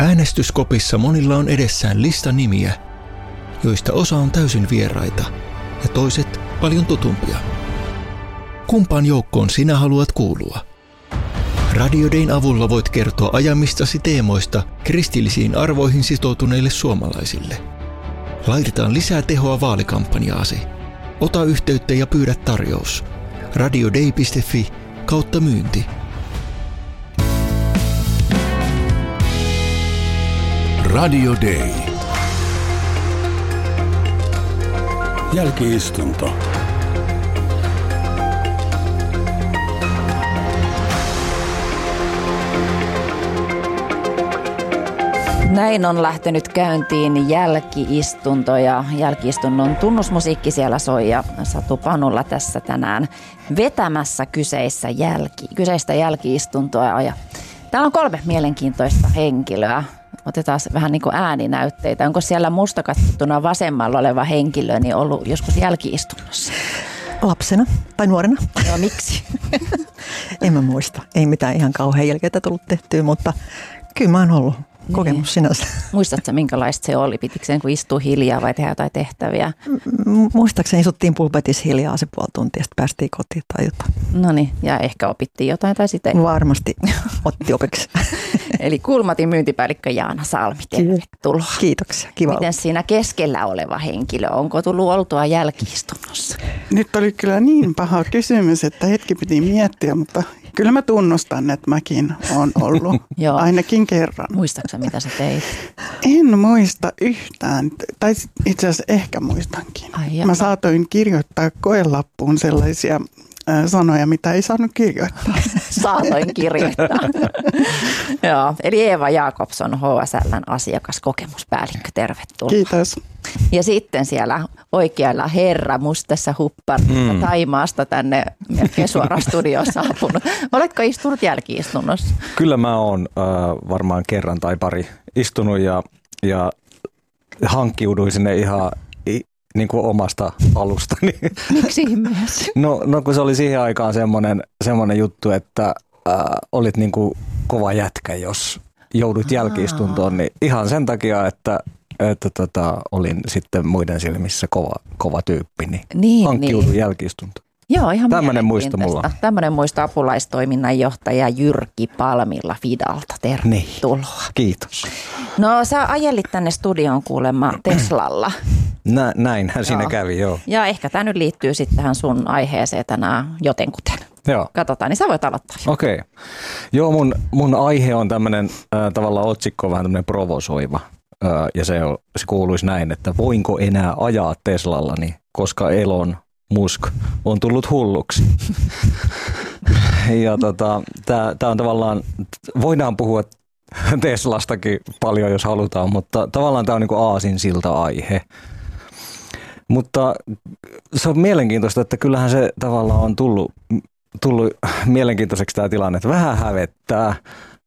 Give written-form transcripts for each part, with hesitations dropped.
Äänestyskopissa monilla on edessään lista nimiä, joista osa on täysin vieraita ja toiset paljon tutumpia. Kumpaan joukkoon sinä haluat kuulua? Radio Dayn avulla voit kertoa ajamistasi teemoista kristillisiin arvoihin sitoutuneille suomalaisille. Laitetaan lisää tehoa vaalikampanjaasi. Ota yhteyttä ja pyydä tarjous. radioday.fi/myynti. Radio Day. Jälki-istunto. Näin on lähtenyt käyntiin jälki-istunto ja jälki-istunnon tunnusmusiikki siellä soi ja Satu Panulla tässä tänään vetämässä kyseistä jälki-istuntoa. Ja täällä on 3 mielenkiintoista henkilöä. Otetaan vähän niin kuin ääninäytteitä. Onko siellä mustakatsottuna vasemmalla oleva henkilö niin ollut joskus jälki-istunnossa? Lapsena tai nuorena. No miksi? En mä muista. Ei mitään ihan kauhean jälkeitä tullut tehtyä, mutta kyllä mä oon ollut. Kokemus sinänsä. Muistatko minkälaista se oli? Pitikö sen kun istua hiljaa vai tehdä jotain tehtäviä? Muistaakseni istuttiin pulpetissa hiljaa se puoli tuntia, sitten päästiin kotiin tai jotain. No niin, ja ehkä opittiin jotain tai sitten. Varmasti otti opiksi. Eli Kulmatin myyntipäällikkö Jaana Salmi, tervetuloa. Kiitoksia, kiva. Miten siinä keskellä oleva henkilö, onko tullut oltua jälki-istunnossa? Nyt oli kyllä niin paha kysymys, että hetki piti miettiä, mutta kyllä mä tunnustan, että mäkin olen ollut ainakin kerran. Muistatko mitä sä teit? En muista yhtään, tai itse asiassa ehkä muistankin. Mä saatoin kirjoittaa koelappuun sellaisia sanoja, mitä ei saanut kirjoittaa. Saatoin kirjoittaa. Joo, eli Eeva Jakobson, HSL:n asiakaskokemuspäällikkö, tervetuloa. Kiitos. Ja sitten siellä oikealla herra mustassa hupparissa Taimaasta tänne melkein suoraan studioon saapunut. Oletko istunut jälki-istunnossa? Kyllä mä oon varmaan kerran tai pari istunut ja hankkiuduin sinne ihan niin kuin omasta alustani. Miksi ihmeessä? No kun se oli siihen aikaan semmoinen juttu, että olit niin kuin kova jätkä, jos joudut jälki-istuntoon, niin ihan sen takia, että olin sitten muiden silmissä kova tyyppi, niin hankkiudun jälki-istuntoon. Joo, ihan tämmöinen muisto mulla. Tämmöinen muisto apulaistoiminnanjohtaja Jyrki Palmilla Fidalta. Tervetuloa. Niin, kiitos. No sä ajelit tänne studioon kuulemma Teslalla. Näinhän siinä kävi, joo. Ja ehkä tämä nyt liittyy sitten tähän sun aiheeseen tänään jotenkuten. Joo. Katsotaan, niin sä voit aloittaa. Okei. Joo, mun aihe on tämmöinen tavallaan otsikko vähän tämmöinen provosoiva. Ja se kuuluisi näin, että voinko enää ajaa Teslallani, koska Elon Musk on tullut hulluksi. Ja tää on tavallaan, voidaan puhua Teslastakin paljon, jos halutaan, mutta tavallaan tämä on niinku aasinsilta-aihe. Mutta se on mielenkiintoista, että kyllähän se tavallaan on tullut mielenkiintoiseksi tämä tilanne, että vähän hävettää.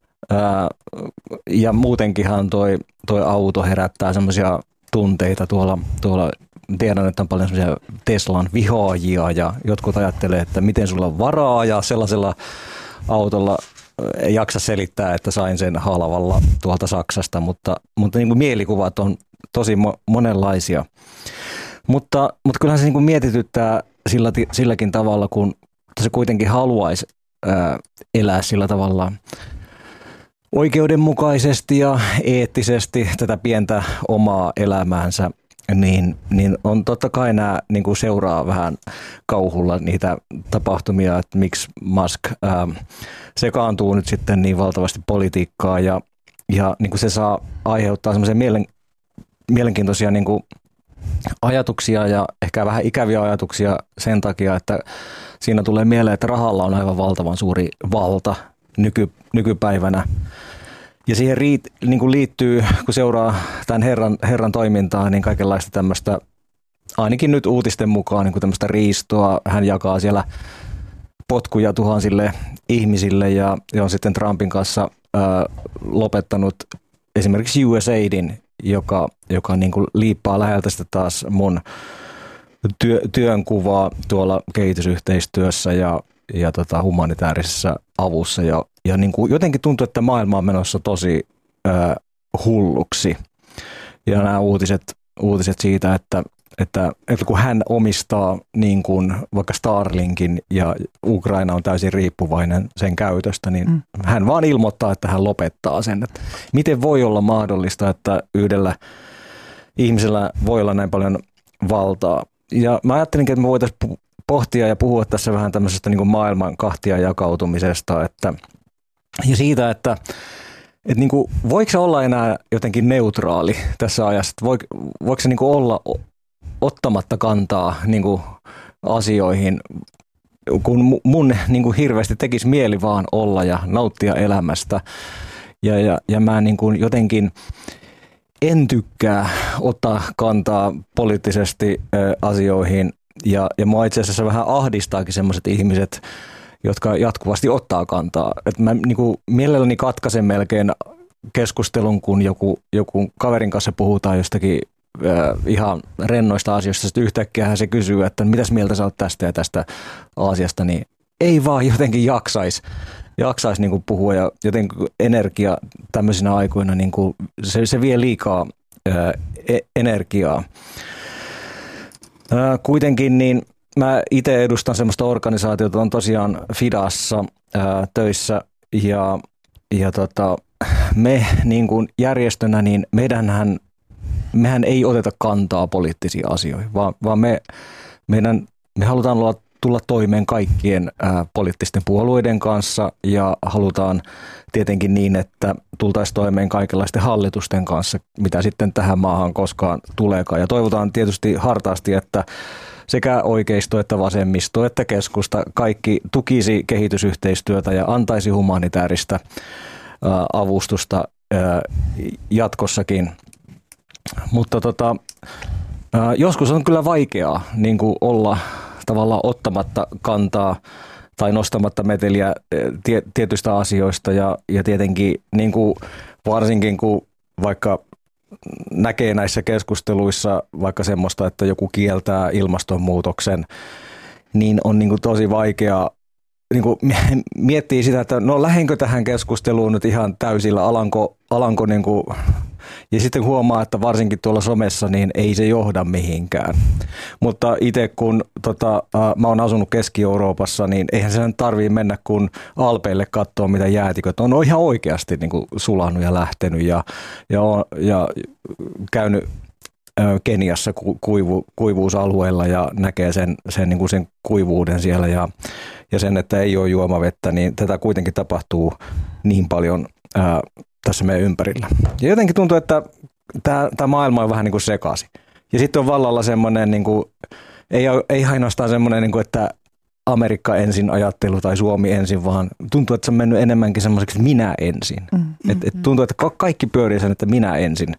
Ja muutenkinhan toi auto herättää semmoisia tunteita tuolla. Tiedän, että on paljon semmoisia Teslan vihaajia ja jotkut ajattelee, että miten sulla on varaa ajaa sellaisella autolla. Ei jaksa selittää, että sain sen halvalla tuolta Saksasta, mutta niin kuin mielikuvat on tosi monenlaisia. Mutta kyllähän se niin kuin mietityttää silläkin tavalla, kun se kuitenkin haluaisi elää sillä tavalla oikeudenmukaisesti ja eettisesti tätä pientä omaa elämäänsä, niin on totta kai nämä niin kuin seuraa vähän kauhulla niitä tapahtumia, että miksi Musk sekaantuu nyt sitten niin valtavasti politiikkaa ja niin kuin se saa aiheuttaa semmoisia mielenkiintoisia niin kuin ajatuksia ja ehkä vähän ikäviä ajatuksia sen takia, että siinä tulee mieleen, että rahalla on aivan valtavan suuri valta nykypäivänä. Ja siihen niin kuin liittyy, kun seuraa tämän herran toimintaa, niin kaikenlaista tämmöistä, ainakin nyt uutisten mukaan, niin kuin tämmöistä riistoa. Hän jakaa siellä potkuja tuhansille ihmisille ja on sitten Trumpin kanssa lopettanut esimerkiksi USAIDin, joka niin kuin liippaa läheltä sitten taas mun työnkuvaa tuolla kehitysyhteistyössä ja humanitaarisessa avussa. Ja niin kuin jotenkin tuntuu, että maailma on menossa tosi hulluksi. Ja nämä uutiset siitä, että kun hän omistaa niin kuin vaikka Starlinkin ja Ukraina on täysin riippuvainen sen käytöstä, niin hän vaan ilmoittaa, että hän lopettaa sen. Että miten voi olla mahdollista, että yhdellä ihmisellä voi olla näin paljon valtaa? Ja mä ajattelinkin, että me voitaisiin pohtia ja puhua tässä vähän tämmöisestä niin kuin maailman kahtia jakautumisesta ja siitä, että niin kuin, voiko se olla enää jotenkin neutraali tässä ajassa? Voiko se niin kuin olla ottamatta kantaa niin kuin asioihin, kun mun niin kuin hirveästi tekisi mieli vaan olla ja nauttia elämästä. Ja mä niin kuin jotenkin en tykkää ottaa kantaa poliittisesti asioihin. Ja mua itse asiassa vähän ahdistaakin sellaiset ihmiset, jotka jatkuvasti ottaa kantaa. Et mä niin kuin mielelläni katkaisen melkein keskustelun, kun joku kaverin kanssa puhutaan jostakin ihan rennoista asioista. Sitten yhtäkkiä se kysyy, että mitäs mieltä sä oot tästä ja tästä asiasta, niin ei vaan jotenkin jaksaisi niin kuin puhua ja jotenkin energia tämmöisinä aikoina, niin kuin se vie liikaa energiaa. Kuitenkin niin mä itse edustan semmoista organisaatiota, on tosiaan Fidassa töissä ja me niin kuin järjestönä, niin mehän ei oteta kantaa poliittisiin asioihin, vaan me halutaan tulla toimeen kaikkien poliittisten puolueiden kanssa ja halutaan tietenkin niin, että tultaisiin toimeen kaikenlaisten hallitusten kanssa, mitä sitten tähän maahan koskaan tuleekaan. Ja toivotaan tietysti hartaasti, että sekä oikeisto että vasemmisto että keskusta kaikki tukisi kehitysyhteistyötä ja antaisi humanitaarista avustusta jatkossakin. Mutta joskus on kyllä vaikeaa niin kuin olla tavallaan ottamatta kantaa tai nostamatta meteliä tietyistä asioista ja tietenkin niin kuin varsinkin kun vaikka näkee näissä keskusteluissa vaikka semmoista, että joku kieltää ilmastonmuutoksen, niin on niin kuin tosi vaikeaa niin kuin miettii sitä, että no lähdenkö tähän keskusteluun nyt ihan täysillä, alanko niin kuin, ja sitten huomaa, että varsinkin tuolla somessa niin ei se johda mihinkään. Mutta itse kun mä oon asunut Keski-Euroopassa, niin eihän sen tarvitse mennä kun Alpeille katsoa, mitä jäätiköt on ihan oikeasti niin kuin sulanut ja lähtenyt ja käynyt Keniassa kuivuusalueella ja näkee niin kuin sen kuivuuden siellä ja sen, että ei ole juomavettä, niin tätä kuitenkin tapahtuu niin paljon tässä meidän ympärillä. Ja jotenkin tuntuu, että tämä maailma on vähän niin kuin sekaisin. Ja sitten on vallalla semmoinen, niin kuin, ei ainoastaan semmoinen, niin kuin, että Amerikka ensin ajattelu tai Suomi ensin, vaan tuntuu, että se on mennyt enemmänkin semmoiseksi minä ensin. Et tuntuu, että kaikki pyörii sen, että minä ensin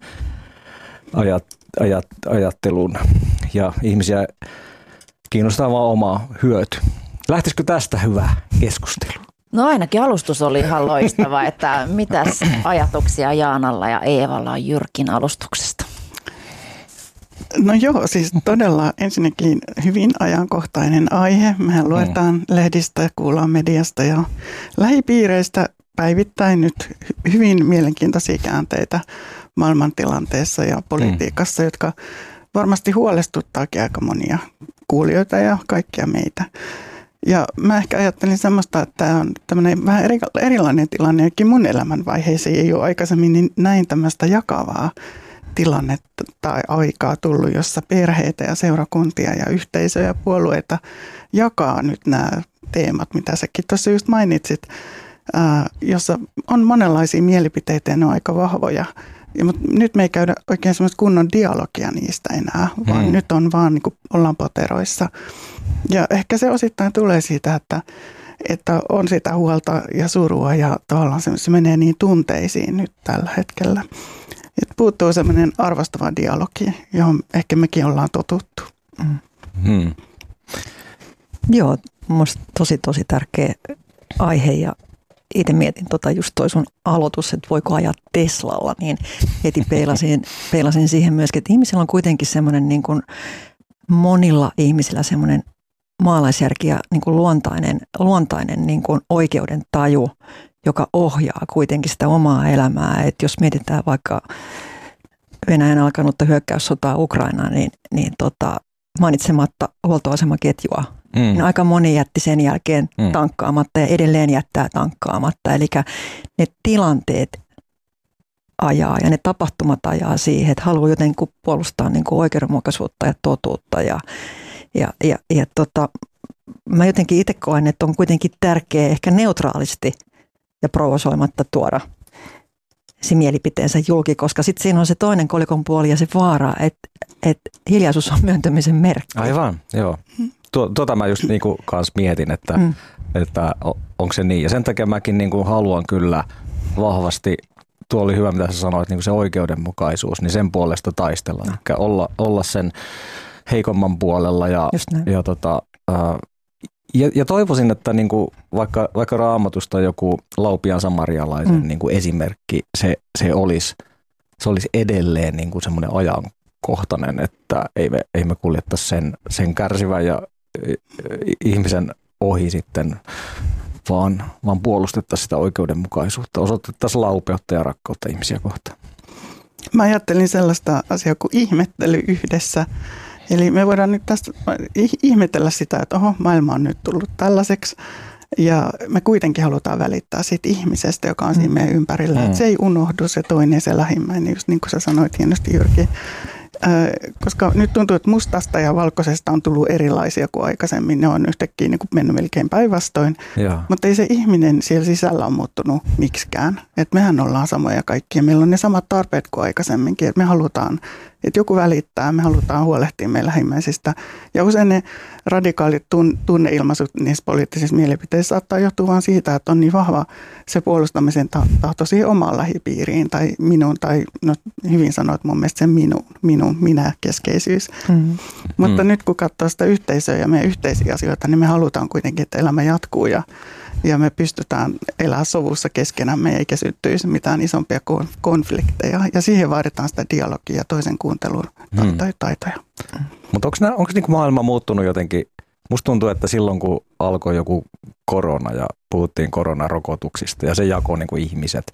ajatteluun ja ihmisiä kiinnostaa vaan oma hyöty. Lähtisikö tästä hyvä keskustelu? No ainakin alustus oli ihan loistava, että mitäs ajatuksia Jaanalla ja Eevalla on Jyrkin alustuksesta? No joo, siis todella ensinnäkin hyvin ajankohtainen aihe. Mehän luetaan lehdistä, kuullaan mediasta ja lähipiireistä päivittäin nyt hyvin mielenkiintoisia käänteitä maailmantilanteessa ja politiikassa, jotka varmasti huolestuttaakin aika monia kuulijoita ja kaikkia meitä. Ja mä ehkä ajattelin semmoista, että tämä on tämmöinen vähän erilainen tilanne, jokin mun elämänvaiheisiin ei ole aikaisemmin niin näin tämmöistä jakavaa tilannetta tai aikaa tullut, jossa perheitä ja seurakuntia ja yhteisöjä ja puolueita jakaa nyt nämä teemat, mitä säkin tuossa just mainitsit, jossa on monenlaisia mielipiteitä ja ne on aika vahvoja. Mutta nyt me ei käydä oikein semmoista kunnon dialogia niistä enää, vaan nyt on vaan niin kuin ollaan poteroissa. Ja ehkä se osittain tulee siitä, että on sitä huolta ja surua ja tavallaan se menee niin tunteisiin nyt tällä hetkellä. Että puuttuu semmoinen arvostava dialogi, johon ehkä mekin ollaan totuttu. Joo, minusta tosi tärkeä aihe ja itse mietin just toi sun aloitus, että voiko ajaa Teslalla, niin heti peilasin siihen myöskin, että ihmisillä on kuitenkin semmoinen niin kuin monilla ihmisillä semmoinen maalaisjärki ja niin kuin luontainen niin kuin oikeuden taju joka ohjaa kuitenkin sitä omaa elämää. Et jos mietitään vaikka Venäjän alkanutta hyökkäyssotaa Ukrainaan, niin mainitsematta huoltoasemaketjua, niin aika moni jätti sen jälkeen tankkaamatta ja edelleen jättää tankkaamatta. Eli ne tilanteet ajaa ja ne tapahtumat ajaa siihen, että haluaa jotenkin puolustaa niin kuin oikeudenmukaisuutta ja totuutta. Mä jotenkin itse koen, että on kuitenkin tärkeää ehkä neutraalisti ja provosoimatta tuoda se mielipiteensä julki, koska sitten siinä on se toinen kolikon puoli ja se vaara, että hiljaisuus on myöntymisen merkki. Aivan, joo. Mä just niinku kans mietin, että onko se niin. Ja sen takia mäkin niinku haluan kyllä vahvasti, tuo oli hyvä mitä sä sanoit, niinku se oikeudenmukaisuus, niin sen puolesta taistella. Eli olla sen heikomman puolella ja toivoisin, että niinku vaikka Raamatusta joku Laupiaan samarialaisen niinku esimerkki, se olisi edelleen niinku semmoinen ajankohtainen, että ei me kuljettaisi sen kärsivän ja ihmisen ohi sitten, vaan puolustettaisiin sitä oikeudenmukaisuutta, osoitettaisiin laupeutta ja rakkautta ihmisiä kohtaan. Mä ajattelin sellaista asiaa kuin ihmettely yhdessä. Eli me voidaan nyt tästä ihmetellä sitä, että maailma on nyt tullut tällaiseksi ja me kuitenkin halutaan välittää siitä ihmisestä, joka on siinä meidän ympärillä. Että se ei unohdu se toinen, se lähimmäinen, just niin kuin sä sanoit hienosti Jyrki. Koska nyt tuntuu, että mustasta ja valkoisesta on tullut erilaisia kuin aikaisemmin. Ne on yhtäkkiä niin kuin mennyt melkein päinvastoin. Mutta ei se ihminen siellä sisällä ole muuttunut miksikään. Että mehän ollaan samoja kaikkia. Meillä on ne samat tarpeet kuin aikaisemminkin. Että me halutaan, että joku välittää, me halutaan huolehtia meidän lähimmäisistä. Ja usein ne radikaalit tunneilmaisut niissä poliittisissa mielipiteissä saattaa johtua vain siitä, että on niin vahva se puolustamisen tahto siihen omaan lähipiiriin tai minun, tai no, hyvin sanoit mun mielestä sen minä-keskeisyys. Mutta nyt kun katsoo sitä yhteisöä ja meidän yhteisiä asioita, niin me halutaan kuitenkin, että elämä jatkuu ja me pystytään elämään sovussa keskenämme eikä syttyisi mitään isompia konflikteja. Ja siihen vaaditaan sitä dialogia ja toisen kuuntelun taitoja. Mutta onko niinku maailma muuttunut jotenkin? Musta tuntuu, että silloin kun alkoi joku korona ja puhuttiin koronarokotuksista ja se jakoi niinku ihmiset.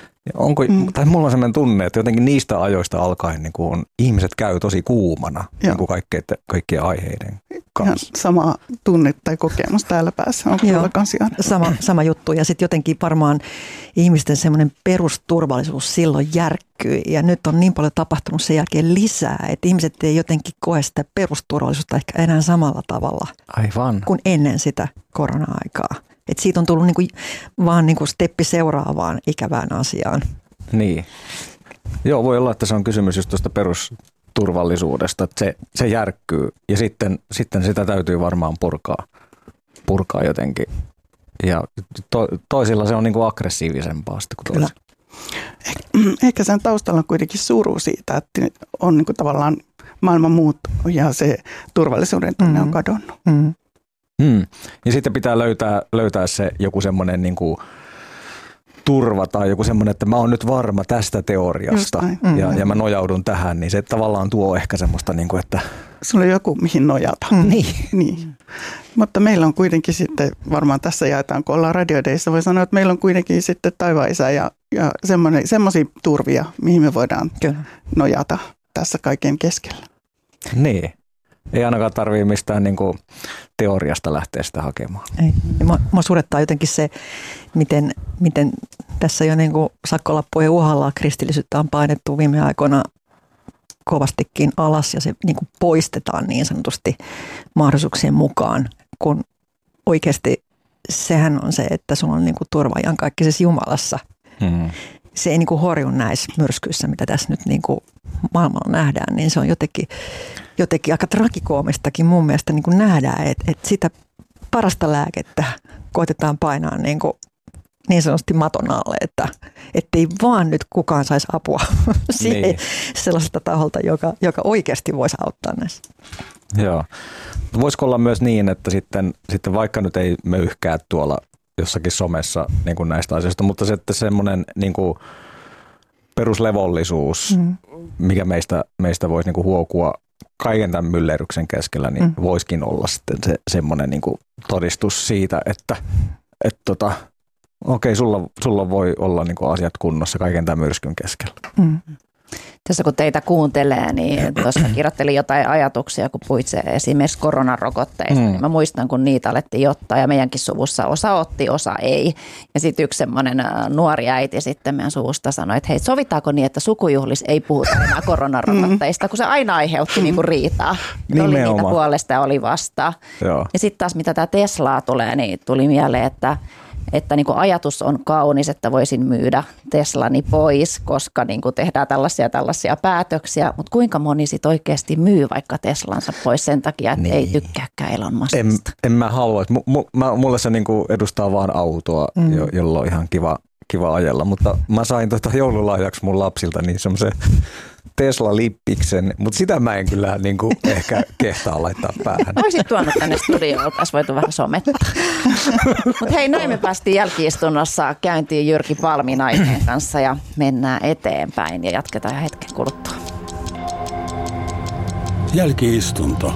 Tai mulla on sellainen tunne, että jotenkin niistä ajoista alkaen niin kuin ihmiset käy tosi kuumana niin kuin kaikkien aiheiden kanssa. Ihan sama tunne tai kokemus täällä päässä on kyllä kanssa. Sama juttu ja sitten jotenkin varmaan ihmisten semmoinen perusturvallisuus silloin järkkyy ja nyt on niin paljon tapahtunut sen jälkeen lisää, että ihmiset ei jotenkin koe sitä perusturvallisuutta ehkä enää samalla tavalla kuin ennen sitä korona-aikaa. Että siitä on tullut vaan steppi seuraavaan ikävään asiaan. Niin. Joo, voi olla, että se on kysymys just tuosta perusturvallisuudesta, että se järkkyy ja sitten sitä täytyy varmaan purkaa jotenkin. Ja toisilla se on niin kuin aggressiivisempaa sitten kuin toisilla. Ehkä sen taustalla on kuitenkin suru siitä, että on niin kuin tavallaan maailman muuttunut ja se turvallisuuden tunne on kadonnut. Ja sitten pitää löytää se joku semmoinen niin kuin turva tai joku semmoinen, että mä oon nyt varma tästä teoriasta ja mä nojaudun tähän, niin se tavallaan tuo ehkä semmoista, niin kuin, että sulla on joku mihin nojata. Niin. Mutta meillä on kuitenkin sitten, varmaan tässä jaetaan, kun ollaan Radio Dayssa, voi sanoa, että meillä on kuitenkin sitten taivaan isä ja semmoisia turvia, mihin me voidaan nojata tässä kaiken keskellä. Niin. Ei ainakaan tarvitse mistään niin kuin teoriasta lähteä sitä hakemaan. Ei. Mua surettaa jotenkin se, miten tässä jo niin kuin sakkolappujen uhalla kristillisyyttä on painettu viime aikoina kovastikin alas ja se niin kuin poistetaan niin sanotusti mahdollisuuksien mukaan, kun oikeasti sehän on se, että sulla on niin kuin turva iankaikkisessa Jumalassa. Se ei niin kuin horju näissä myrskyissä, mitä tässä nyt niin kuin maailmalla nähdään, niin se on jotenkin aika tragikoomistakin mun mielestä niin kuin nähdään, että sitä parasta lääkettä koitetaan painaa niin sanotusti maton alle, että ei vaan nyt kukaan saisi apua siihen sellaisesta taholta, joka oikeasti voisi auttaa näissä. Joo. Voisiko olla myös niin, että sitten vaikka nyt ei möyhkää tuolla jossakin somessa niin kuin näistä asioista, mutta sitten semmoinen niin kuin peruslevollisuus, mikä meistä voisi niin kuin huokua kaiken tämän myllerryksen keskellä, niin voisikin olla sitten semmoinen niin kuin todistus siitä, että okei, sulla voi olla niin kuin asiat kunnossa kaiken tämän myrskyn keskellä. Tässä kun teitä kuuntelee, niin tuossa kirjoittelin jotain ajatuksia, kun puhuit esimerkiksi koronarokotteista. Niin mä muistan, kun niitä alettiin ottaa ja meidänkin suvussa osa otti, osa ei. Ja sitten yksi semmoinen nuori äiti sitten meidän suvusta sanoi, että hei, sovitaanko niin, että sukujuhlis ei puhuta enää koronarokotteista, kun se aina aiheutti niinku riitaa. Oli niitä puolesta ja oli vastaan. Joo. Ja sitten taas mitä tämä Teslaa tulee, niin tuli mieleen, että niin kuin ajatus on kaunis, että voisin myydä Teslani pois, koska niin kuin tehdään tällaisia päätöksiä, mutta kuinka moni sit oikeasti myy vaikka Teslansa pois sen takia, että ei tykkääkään Elon Muskista? En mä halua. Mulle se niin kuin edustaa vaan autoa, jolla on ihan kiva ajella, mutta mä sain joululahjaksi mun lapsilta niin semmoisen Tesla-lippiksen, mutta sitä mä en kyllä niin kuin ehkä kehtaa laittaa päähän. Olisit tuonut tänne studioon, oltaisiin voitu vähän somettaa. Mutta hei, näin me päästiin jälki-istunnossa käyntiin Jyrki Palmin aiheen kanssa ja mennään eteenpäin ja jatketaan hetken kuluttua. Jälki-istunto.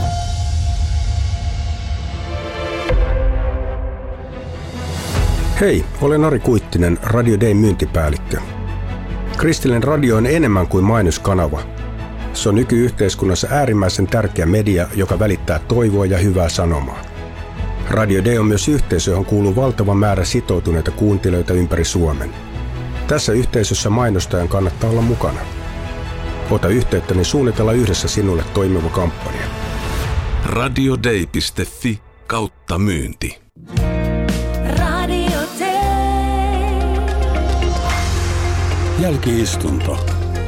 Hei, olen Ari Kuittinen, Radio Dayn myyntipäällikkö. Kristillinen radio on enemmän kuin mainoskanava. Se on nykyyhteiskunnassa äärimmäisen tärkeä media, joka välittää toivoa ja hyvää sanomaa. Radio Day on myös yhteisö, johon kuuluu valtava määrä sitoutuneita kuuntelijoita ympäri Suomen. Tässä yhteisössä mainostajan kannattaa olla mukana. Ota yhteyttä, niin suunnitella yhdessä sinulle toimiva kampanja. radioday.fi/myynti. Jälki-istunto.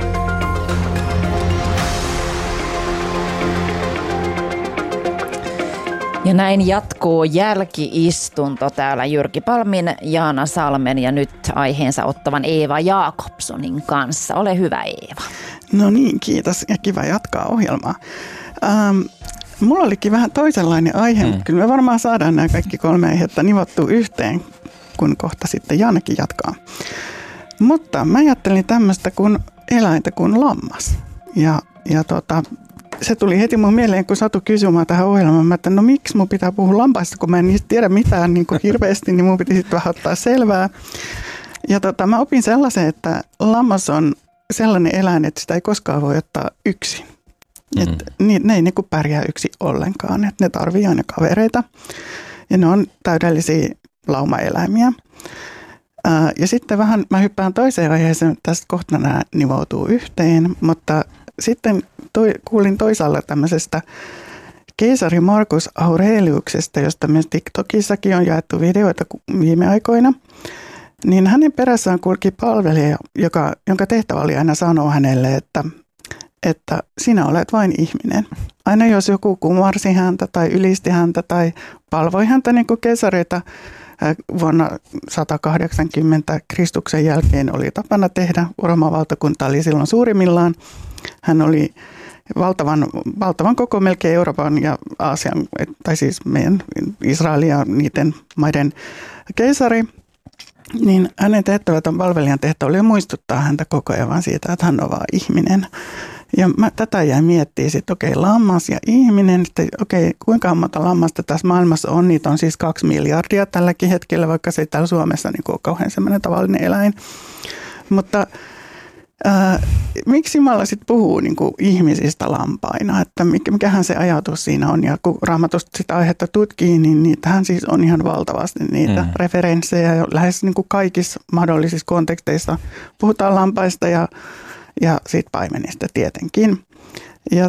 Ja näin jatkuu jälki-istunto täällä Jyrki Palmin, Jaana Salmen ja nyt aiheensa ottavan Eeva Jakobsonin kanssa. Ole hyvä, Eeva. No niin, kiitos ja kiva jatkaa ohjelmaa. Mulla olikin vähän toisenlainen aihe, mutta kyllä me varmaan saadaan nämä kaikki 3 aihetta nivottua yhteen, kun kohta sitten Jaanakin jatkaa. Mutta mä ajattelin tämmöistä kuin eläintä kuin lammas. Ja se tuli heti mun mieleen, kun Satu kysymään tähän ohjelmaan, että no miksi mun pitää puhua lampaista, kun mä en niistä tiedä mitään niin kuin hirveästi, niin mun piti sitten vähän ottaa selvää. Ja mä opin sellaisen, että lammas on sellainen eläin, että sitä ei koskaan voi ottaa yksin. Että ne ei niin kuin pärjää yksin ollenkaan, että ne tarvii aina kavereita ja ne on täydellisiä laumaeläimiä. Ja sitten vähän mä hyppään toiseen aiheeseen, tästä kohta nämä nivoutuu yhteen, mutta sitten kuulin toisaalla tämmöisestä keisari Marcus Aureliuksesta, josta myös TikTokissakin on jaettu videoita viime aikoina. Niin hänen perässään kulki palvelija, jonka tehtävä oli aina sanoa hänelle, että sinä olet vain ihminen. Aina jos joku kumarsi häntä tai ylisti häntä tai palvoi häntä niin kuin keisareita vuonna 180 Kristuksen jälkeen oli tapana tehdä. Rooman valtakunta oli silloin suurimmillaan. Hän oli valtavan koko melkein Euroopan ja Aasian, tai siis meidän Israelin ja niiden maiden keisari. Niin hänen tehtävä, tämän palvelijan tehtävä oli muistuttaa häntä koko ajan vaan siitä, että hän on vaan ihminen. Ja tätä jäin miettimään sitten, okei, lammas ja ihminen, okei, kuinka monta lammasta tässä maailmassa on, niitä on siis 2 miljardia tälläkin hetkellä, vaikka se ei täällä Suomessa niin ole kauhean semmoinen tavallinen eläin. Mutta miksi Jumala sitten puhuu niin kuin ihmisistä lampaina, että mikähän se ajatus siinä on, ja kun Raamatusta sitä aihetta tutkii, niin niitähän siis on ihan valtavasti niitä referenssejä, ja lähes niin kuin kaikissa mahdollisissa konteksteissa puhutaan lampaista ja siitä paimenista tietenkin. Ja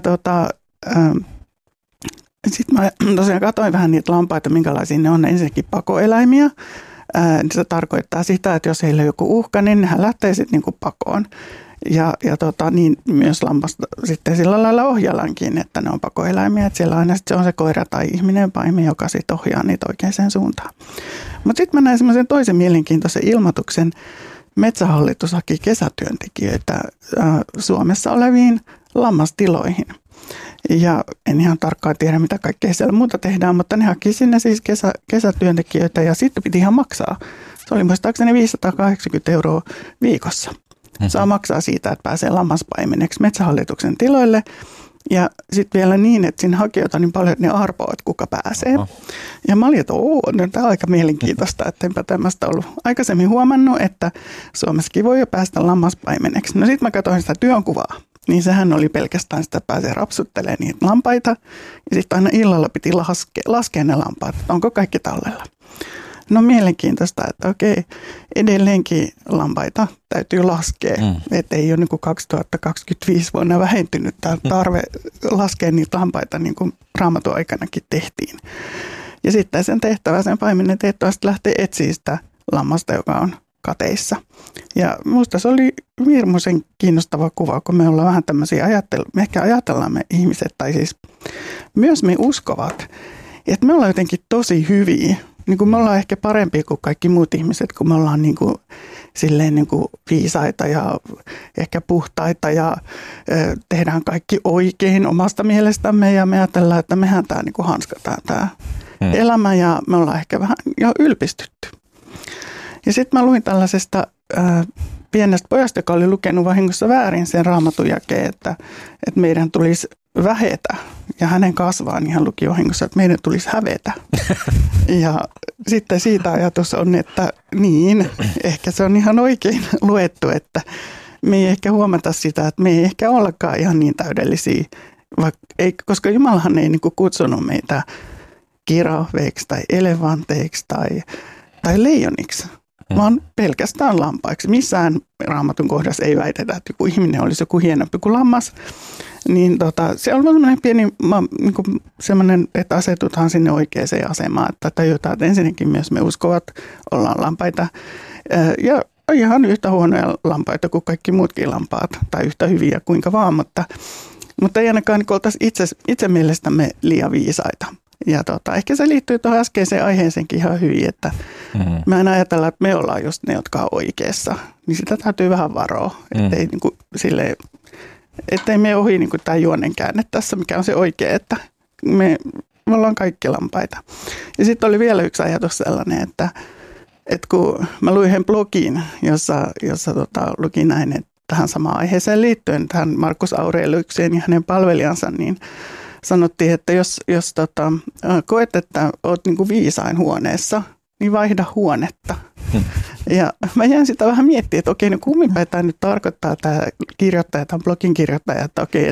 sitten mä tosiaan katsoin vähän niitä lampaita, minkälaisia ne on. Ensinnäkin pakoeläimiä. Se tarkoittaa sitä, että jos heillä on joku uhka, niin hän lähtee sitten niinku pakoon. Ja niin myös lampasta sitten sillä lailla ohjallaankin, että ne on pakoeläimiä. Että siellä aina se on se koira tai ihminen paimen, joka sitten ohjaa niitä oikeaan suuntaan. Mutta sitten mä näin semmoisen toisen mielenkiintoisen ilmoituksen. Metsähallitus haki kesätyöntekijöitä Suomessa oleviin lammastiloihin. Ja en ihan tarkkaan tiedä, mitä kaikkea siellä muuta tehdään, mutta ne haki sinne siis kesätyöntekijöitä ja sitten piti ihan maksaa. Se oli muistaakseni 580 € viikossa. Saa maksaa siitä, että pääsee lammaspaimeneksi Metsähallituksen tiloille. Ja sitten vielä niin, että siinä hakijoita niin paljon, että ne arpoa, että kuka pääsee. Ja mä olin, että tämä on aika mielenkiintoista, että enpä tämmöistä ollut aikaisemmin huomannut, että Suomessakin voi jo päästä lammaspaimeneksi. No sitten mä katsoin sitä työnkuvaa, niin sehän oli pelkästään sitä, että pääsee rapsuttelemaan niitä lampaita. Ja sitten aina illalla piti laskea ne lampaat, että onko kaikki tallella. No mielenkiintoista, että okei, edelleenkin lampaita täytyy laskea, että ei ole niin kuin 2025 vuonna vähentynyt tämä tarve laskea niitä lampaita niin kuin Raamatun aikanakin tehtiin. Ja sitten sen tehtävä, sen paimenen tehtävä lähtee etsiä sitä lammasta, joka on kateissa. Ja minusta se oli hirmuisen kiinnostava kuva, kun me ollaan vähän tämmöisiä me ehkä ajatellaan me ihmiset, tai siis myös me uskovat, että me ollaan jotenkin tosi hyviä. Niin kuin me ollaan ehkä parempia kuin kaikki muut ihmiset, kun me ollaan niin kuin, silleen niin kuin viisaita ja ehkä puhtaita ja tehdään kaikki oikein omasta mielestämme ja me ajatellaan, että mehän tämä niin kuin hanskataan tämä elämä ja me ollaan ehkä vähän jo ylpistytty. Ja sitten mä luin tällaisesta pienestä pojasta, joka oli lukenut vahingossa väärin sen Raamatun jakeen, että meidän tulisi vähetä. Ja hänen kasvaan, niin hän luki vahingossa, että meidän tulisi hävetä. Ja sitten siitä ajatus on, että niin, ehkä se on ihan oikein luettu, että me ei ehkä huomata sitä, että me ei ehkä ollakaan ihan niin täydellisiä, koska Jumalahan ei niin kuin kutsunut meitä kirahveiksi tai elefanteiksi tai leijoniksi, vaan pelkästään lampaiksi. Missään Raamatun kohdassa ei väitetä, että joku ihminen olisi joku hienompi kuin lammas. Niin se on semmoinen pieni, semmoinen, että asetutaan sinne oikeaan asemaan, että tajutaan, että ensinnäkin myös me uskovat, ollaan lampaita ja ihan yhtä huonoja lampaita kuin kaikki muutkin lampaat tai yhtä hyviä kuinka vaan, mutta ei ainakaan niin oltaisi itse mielestämme liian viisaita. Ja ehkä se liittyy tuohon äskeiseen aiheeseenkin ihan hyvin, että mä en ajatella, että me ollaan just ne, jotka on oikeassa, niin sitä täytyy vähän varoa, ettei niin kuin silleen, ettei me ohi niin kuin tämä juonen käänne tässä, mikä on se oikea, että me ollaan kaikki lampaita. Ja sitten oli vielä yksi ajatus sellainen, että kun mä luin yhden blogin, jossa luki näin, että tähän samaan aiheeseen liittyen, tähän Markus Aureliukseen ja hänen palvelijansa, niin sanottiin, että jos koet, että olet niin kuin viisain huoneessa, niin vaihda huonetta. Ja mä jään sitä vähän miettimään, että okei, no kumminpäin tämä nyt tarkoittaa tämä kirjoittaja, tämä blogin kirjoittaja, että okei,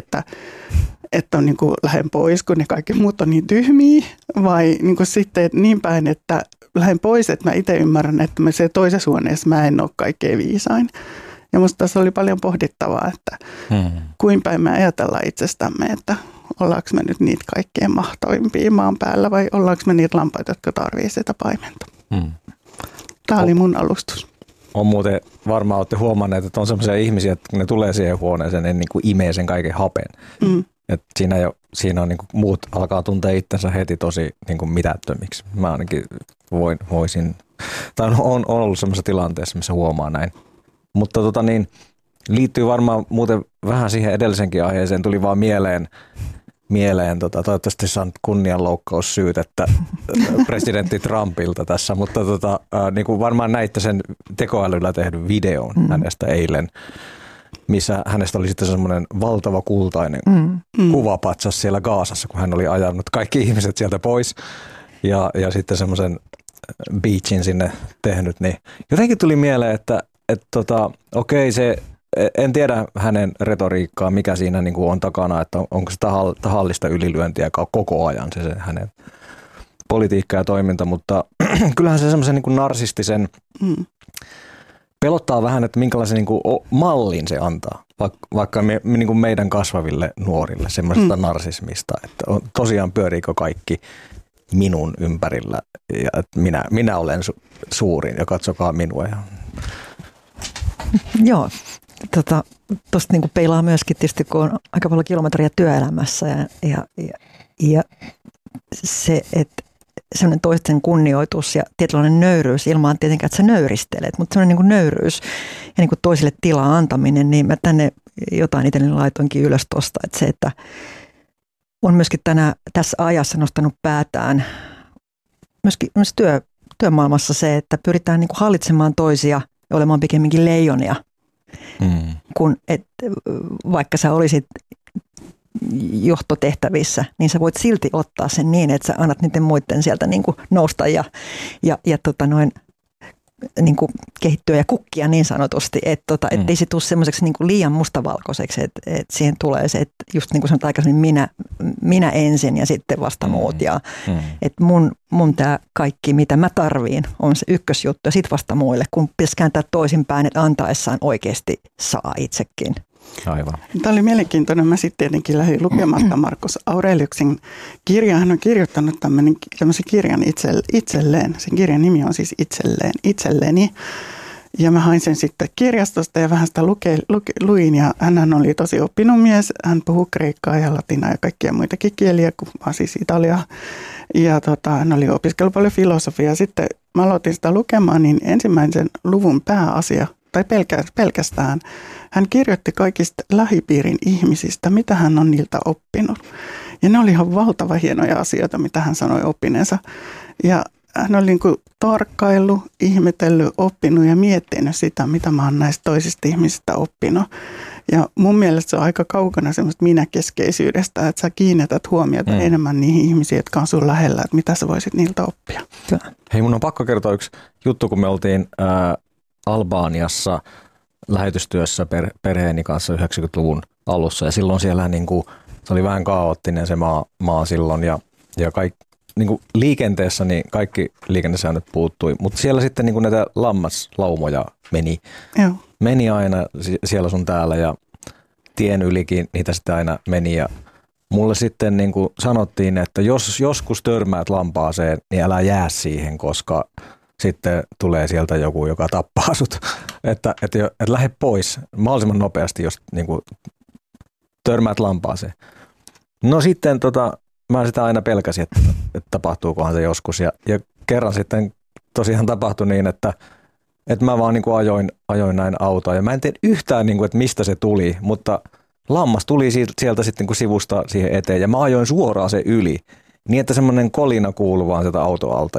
että on niin kuin lähden pois, kun ne kaikki muut on niin tyhmiä, vai niin kuin sitten niin päin, että lähden pois, että mä itse ymmärrän, että mä se toisessa huoneessa mä en ole kaikkein viisain. Ja musta tässä oli paljon pohdittavaa, että kuinka me ajatellaan itsestämme, että ollaanko me nyt niitä kaikkein mahtavimpia maan päällä vai ollaanko me niitä lampaita, jotka tarvitsee sitä paimenta. Tämä oli mun alustus. On muuten, varmaan olette huomanneet, että on sellaisia ihmisiä, että kun ne tulee siihen huoneeseen, ne niin kuin imee sen kaiken hapen. Että siinä on niin kuin muut alkaa tuntea itsensä heti tosi niin kuin mitättömiksi. Mä ainakin voisin, tai on ollut sellaisessa tilanteessa, missä huomaa näin. Mutta liittyy varmaan muuten vähän siihen edellisenkin aiheeseen. Tuli vaan mieleen toivottavasti saan kunnianloukkaussyytettä presidentti Trumpilta tässä, mutta niin kuin varmaan näitte sen tekoälyllä tehdyn videon hänestä eilen, missä hänestä oli sitten semmoinen valtava kultainen kuvapatsas siellä Gazassa, kun hän oli ajanut kaikki ihmiset sieltä pois ja sitten semmoisen beachin sinne tehnyt, niin jotenkin tuli mieleen, että okei, se en tiedä hänen retoriikkaa, mikä siinä niin kuin on takana, että onko se tahallista ylilyöntiä koko ajan se hänen politiikka ja toiminta, mutta kyllähän se semmoisen niin kuin narsistisen pelottaa vähän, että minkälaisen niin kuin mallin se antaa, vaikka niin kuin meidän kasvaville nuorille semmoisesta narsismista, että tosiaan pyöriikö kaikki minun ympärillä ja että minä olen suurin ja katsokaa minua. Joo, tuosta niin peilaa myöskin tietysti, kun on aika paljon kilometriä työelämässä ja se, että sellainen toisten kunnioitus ja tietynlainen nöyryys ilman tietenkään, että sä nöyristelet, mutta sellainen niin kuin nöyryys ja niin kuin toisille tilaa antaminen, niin mä tänne jotain itselleni laitoinkin ylös tuosta, että se, että on myöskin tässä ajassa nostanut päätään myöskin myös työmaailmassa se, että pyritään niin kuin hallitsemaan toisia ja olemaan pikemminkin leijonia, kun vaikka sä olisit johtotehtävissä, niin sä voit silti ottaa sen niin, että sä annat niiden muiden sieltä niin kuin nousta ja niin kuin kehittyä ja kukkia niin sanotusti, että ei se tule semmoiseksi niin kuin liian mustavalkoiseksi, että siihen tulee se, että just niin kuin sanoit aikaisemmin, minä ensin ja sitten vasta muut. Ja että mun tämä kaikki, mitä mä tarviin, on se ykkösjuttu ja sitten vasta muille, kun pitäisi kääntää toisinpäin, että antaessaan oikeasti saa itsekin. Aivan. Tämä oli mielenkiintoinen. Mä sitten tietenkin lähdin lukematta Markus Aureliuksen kirjaa. Hän on kirjoittanut tämmöisen kirjan itselleen. Sen kirjan nimi on siis Itselleni. Ja mä hain sen sitten kirjastosta ja vähän sitä luin. Ja hän oli tosi oppinut mies. Hän puhui kreikkaa ja latinaa ja kaikkia muitakin kieliä, vaan siis italiaa. Ja hän oli opiskellut paljon filosofiaa. Sitten mä aloitin sitä lukemaan, niin ensimmäisen luvun pääasia, tai pelkästään, hän kirjoitti kaikista lähipiirin ihmisistä, mitä hän on niiltä oppinut. Ja ne oli ihan valtava hienoja asioita, mitä hän sanoi oppineensa. Ja hän oli niin kuin tarkkaillut, ihmetellyt, oppinut ja miettinyt sitä, mitä mä oon näistä toisista ihmisistä oppinut. Ja mun mielestä se on aika kaukana semmoista minäkeskeisyydestä, että sä kiinnität huomiota enemmän niihin ihmisiin, jotka on sun lähellä, että mitä sä voisit niiltä oppia. Hei, mun on pakko kertoa yksi juttu, kun me oltiin Albaniassa lähetystyössä perheeni kanssa 90-luvun alussa ja silloin siellä niin kuin, se oli vähän kaoottinen se maa silloin ja niin kuin liikenteessä niin kaikki liikennesäännöt puuttui, mutta siellä sitten niin kuin näitä lammaslaumoja meni aina siellä sun täällä ja tien ylikin niitä sitten aina meni ja mulle sitten niin kuin sanottiin, että jos joskus törmäät lampaaseen, niin älä jää siihen, koska sitten tulee sieltä joku, joka tappaa sut. Että lähde pois mahdollisimman nopeasti, jos niin kuin törmäät lampaaseen. No sitten mä sitä aina pelkäsin, että tapahtuukohan se joskus. Ja kerran sitten tosiaan tapahtui niin, että mä vaan niin kuin ajoin näin autoa. Ja mä en tiedä yhtään, niin kuin, että mistä se tuli, mutta lammas tuli sieltä sitten niin kuin sivusta siihen eteen. Ja mä ajoin suoraan se yli, niin että semmoinen kolina kuului vaan sieltä autoalta.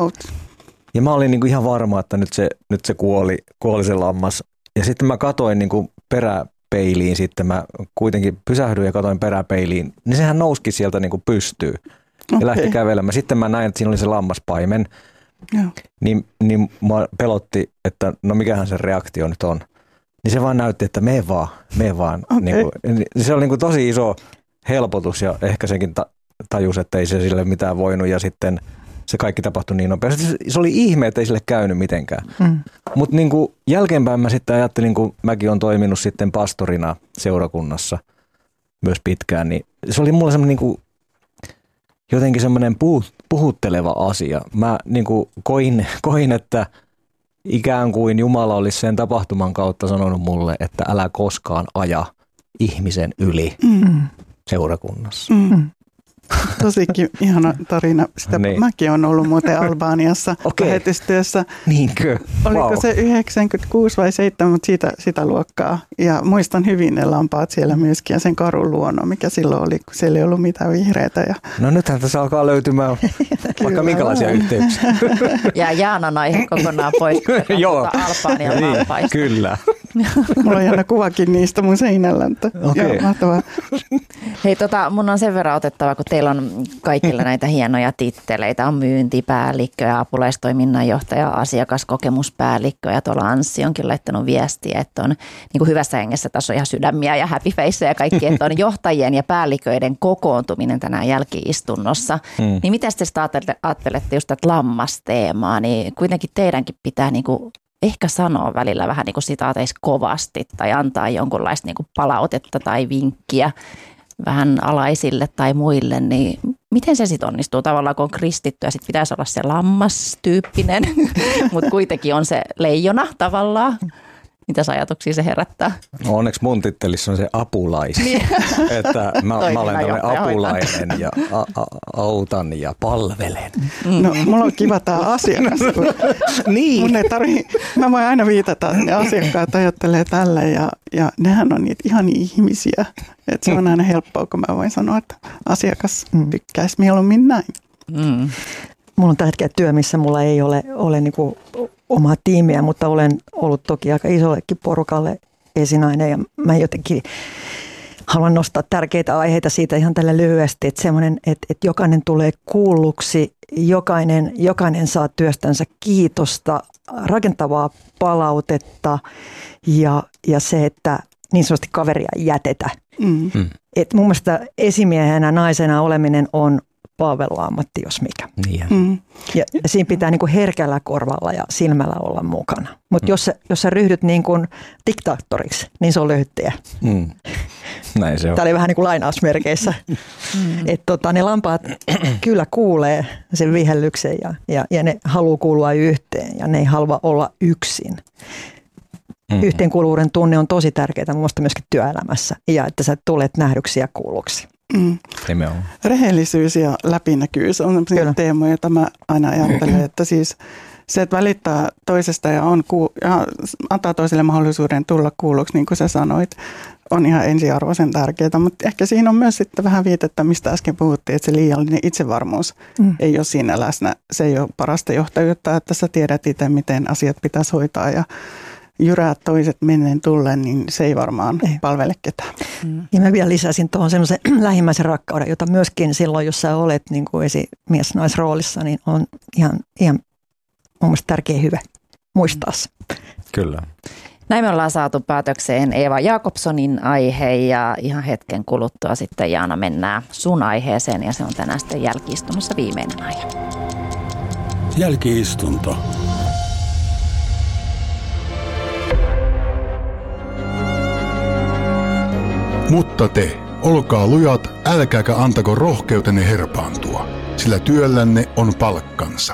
Ja mä olin niin kuin ihan varma, että nyt se kuoli se lammas. Ja sitten mä katoin niin kuin peräpeiliin sitten. Mä kuitenkin pysähdyin ja katoin peräpeiliin. Niin sehän nousikin sieltä niin kuin pystyyn ja lähti kävelemään. Sitten mä näin, että siinä oli se lammaspaimen. Niin mä pelotti, että no mikähän se reaktio nyt on. Niin se vaan näytti, että mene vaan. Okay. Niin kuin, se oli niin kuin tosi iso helpotus ja ehkä senkin tajusi, että ei se sille mitään voinut ja sitten se kaikki tapahtui niin nopeasti. Se oli ihme, että ei sille käynyt mitenkään. Mutta niinku jälkeenpäin mä sitten ajattelin, kun mäkin olen toiminut sitten pastorina seurakunnassa myös pitkään, niin se oli mulle semmoinen niinku, jotenkin semmoinen puhutteleva asia. Mä niinku koin, että ikään kuin Jumala olisi sen tapahtuman kautta sanonut mulle, että älä koskaan aja ihmisen yli seurakunnassa. Tosikin ihana tarina. Sitä niin. Mäkin olen ollut muuten Albaniassa lähetystyössä. Niinkö? Oliko se 96 vai 7, mutta sitä luokkaa. Ja muistan hyvin ne lampaat siellä myöskin ja sen karun luonnon, mikä silloin oli, kun siellä ei ollut mitään vihreitä. No nythän tässä alkaa löytymään vaikka minkälaisia yhteyksiä. Ja Jaanan aihe kokonaan pois, Albanian lampaista. Kyllä. Mulla on jännä kuvakin niistä mun seinällä. Joo, mahtavaa. Hei, mun on sen verran otettava, kun teillä on kaikilla näitä hienoja titteleitä. On myyntipäällikkö, apulaistoiminnanjohtaja, asiakaskokemuspäällikkö ja tuolla Anssi onkin laittanut viestiä, että on niin kuin hyvässä hengessä. Tässä on ihan sydämiä ja happy face ja kaikki, että on johtajien ja päälliköiden kokoontuminen tänään jälki-istunnossa. Niin mitä te ajattelette just tätä lammasteemaa, niin kuitenkin teidänkin pitää niin kuin ehkä sanoa välillä vähän niin kuin sitaateissa kovasti tai antaa jonkunlaista niin kuin palautetta tai vinkkiä vähän alaisille tai muille, niin miten se sitten onnistuu tavallaan, kun on kristitty ja sitten pitäisi olla se lammastyyppinen, mutta kuitenkin on se leijona tavallaan. Mitäs ajatuksia se herättää? No onneksi mun tittelissa on se apulais, että mä olen tämmöinen apulainen ja autan ja palvelen. No mulla on kiva tää asiakas. Niin. Mun ei mä voin aina viitata, ne asiakkaat ajattelee tällä ja nehän on niitä ihania ihmisiä. Että se on aina helppoa, kun mä voin sanoa, että asiakas tykkäisi mieluummin näin. Mulla on tällä hetkellä työ, missä mulla ei ole niinku omaa tiimiä, mutta olen ollut toki aika isollekin porukalle esinainen ja mä jotenkin haluan nostaa tärkeitä aiheita siitä ihan tällä lyhyesti, että semmoinen, että jokainen tulee kuulluksi, jokainen saa työstänsä kiitosta, rakentavaa palautetta ja se, että niin sanotusti kaveria ei jätetä. Et mun mielestä esimiehenä naisena oleminen on palveluammatti, jos mikä. Ja siinä pitää niin kuin herkällä korvalla ja silmällä olla mukana. Mutta jos sä ryhdyt niin kuin diktaattoriksi, niin se on löyhtäjä. Näin se on. Tämä oli vähän niin kuin lainausmerkeissä. Että ne lampaat kyllä kuulee sen vihellyksen ja ne haluaa kuulua yhteen ja ne ei halua olla yksin. Yhteenkuuluvuuden tunne on tosi tärkeää muun muassa myöskin työelämässä ja että sä tulet nähdyksi ja kuulluksi. Rehellisyys ja läpinäkyvyys on sellaisia teemoja, joita mä aina ajattelen, että siis se, että välittää toisesta ja antaa toiselle mahdollisuuden tulla kuulluksi, niin kuin sä sanoit, on ihan ensiarvoisen tärkeää, mutta ehkä siinä on myös sitten vähän viitettä, mistä äsken puhuttiin, että se liiallinen itsevarmuus ei ole siinä läsnä. Se ei ole parasta johtajuutta, että sä tiedät itse, miten asiat pitäisi hoitaa ja jyräät toiset menneen tulleen, niin se ei varmaan palvele ketään. Ja mä vielä lisäsin tuohon semmoisen lähimmäisen rakkauden, jota myöskin silloin, jos sä olet niin kuin esimies-naisroolissa, niin on ihan mun mielestä tärkeä hyvä muistaa se. Kyllä. Näin me ollaan saatu päätökseen Eeva Jakobsonin aihe ja ihan hetken kuluttua sitten Jaana mennään sun aiheeseen ja se on tänään sitten jälki-istunnossa viimeinen aihe. Jälki-istunto. Mutta te, olkaa lujat, älkääkä antako rohkeutenne herpaantua, sillä työllänne on palkkansa.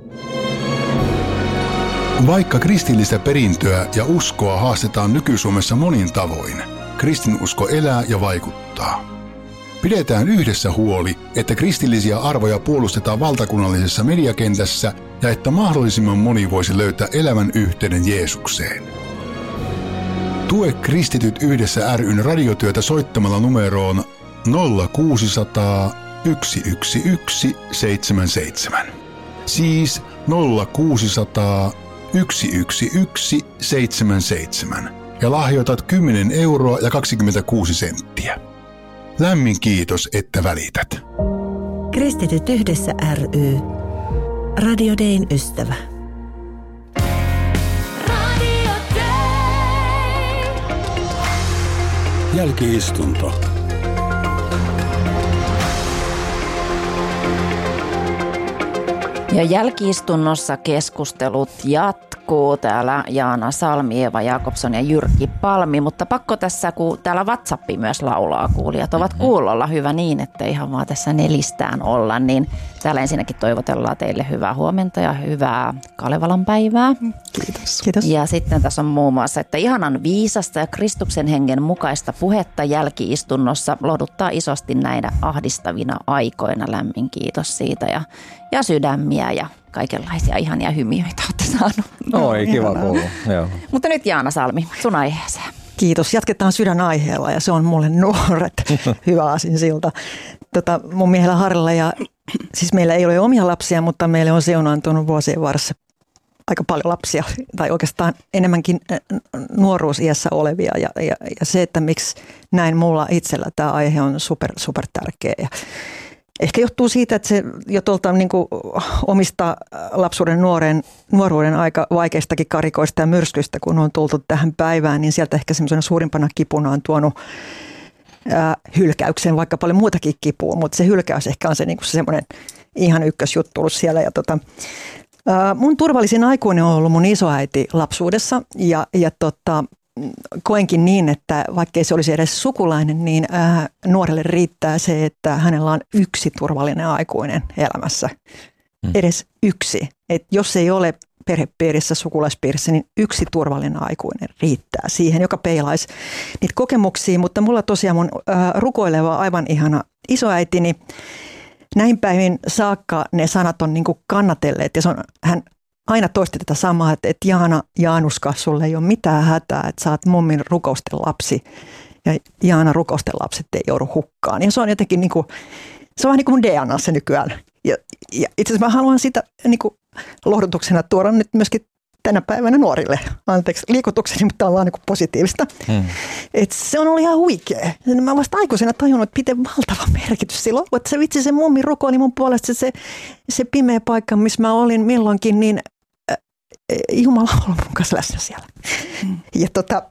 Vaikka kristillistä perintöä ja uskoa haastetaan nyky-Suomessa monin tavoin, kristinusko elää ja vaikuttaa. Pidetään yhdessä huoli, että kristillisiä arvoja puolustetaan valtakunnallisessa mediakentässä ja että mahdollisimman moni voisi löytää elämän yhteyden Jeesukseen. Tue Kristityt yhdessä ry:n radiotyötä soittamalla numeroon 0600 111 77. Siis 0600 111 77 ja lahjoitat 10 euroa ja 26 senttiä. Lämmin kiitos, että välität. Kristityt yhdessä ry. Radio Dayn ystävä. Jälki-istunto. Ja jälki-istunnossa keskustelut jatkuu. Täällä Jaana Salmi, Eeva Jakobson ja Jyrki Palmi, mutta pakko tässä, kun täällä WhatsAppi myös laulaa, kuulijat ovat kuulolla, hyvä niin, että ihan vaan tässä nelistään olla, niin täällä ensinnäkin toivotellaan teille hyvää huomenta ja hyvää Kalevalan päivää. Kiitos. Kiitos. Ja sitten tässä on muun muassa, että ihanan viisasta ja Kristuksen hengen mukaista puhetta jälki-istunnossa lohduttaa isosti näinä ahdistavina aikoina. Lämmin kiitos siitä ja sydämiä ja kaikenlaisia ihania hymiöitä olette saanut. Oi, kiva kuulla. Mutta nyt Jaana Salmi, sun aiheeseen. Kiitos. Jatketaan sydänaiheella ja se on mulle nuoret. Hyvä aasinsilta. Mun miehellä Harilla ja siis meillä ei ole omia lapsia, mutta meille on siunaantunut vuosien varressa aika paljon lapsia tai oikeastaan enemmänkin nuoruusiässä olevia ja se, että miksi näin mulla itsellä tämä aihe on super tärkeä. Ja ehkä johtuu siitä, että se jo tuolta niin kuin omista lapsuuden nuoruuden aika vaikeistakin karikoista ja myrskyistä, kun on tultu tähän päivään, niin sieltä ehkä semmoisena suurimpana kipuna on tuonut hylkäyksen, vaikka paljon muutakin kipua, mutta se hylkäys ehkä on se niin kuin semmoinen ihan ykkösjuttu ollut siellä. Ja mun turvallisin aikuinen on ollut mun isoäiti lapsuudessa ja koenkin niin, että vaikkei se olisi edes sukulainen, niin nuorelle riittää se, että hänellä on yksi turvallinen aikuinen elämässä. Edes yksi. Et jos ei ole perhepiirissä, sukulaispiirissä, niin yksi turvallinen aikuinen riittää siihen, joka peilaisi niitä kokemuksia. Mutta mulla tosiaan mun rukoileva aivan ihana isoäitini, näin päivin saakka ne sanat on niin kuin kannatelleet ja hän aina toisti tätä samaa, että Jaanuska, sulle ei ole mitään hätää, että sä oot mummin rukousten lapsi ja Jaana rukousten lapset ei joudu hukkaan. Ja se on jotenkin niin kuin, se on vähän niin kuin mun DNAssa nykyään. Ja itse asiassa mä haluan sitä niin kuin lohdutuksena tuoda nyt myöskin tänä päivänä nuorille. Anteeksi liikutukseni, mutta tämä on vaan niin positiivista. Et se on ollut ihan huikea. Mä vasta aikuisena tajunnut, että miten valtava merkitys sillä on. Että se vitsi, se mummi rukoili mun puolesta, se pimeä paikka, missä mä olin milloinkin, niin Jumala on mun kanssa läsnä siellä. Ja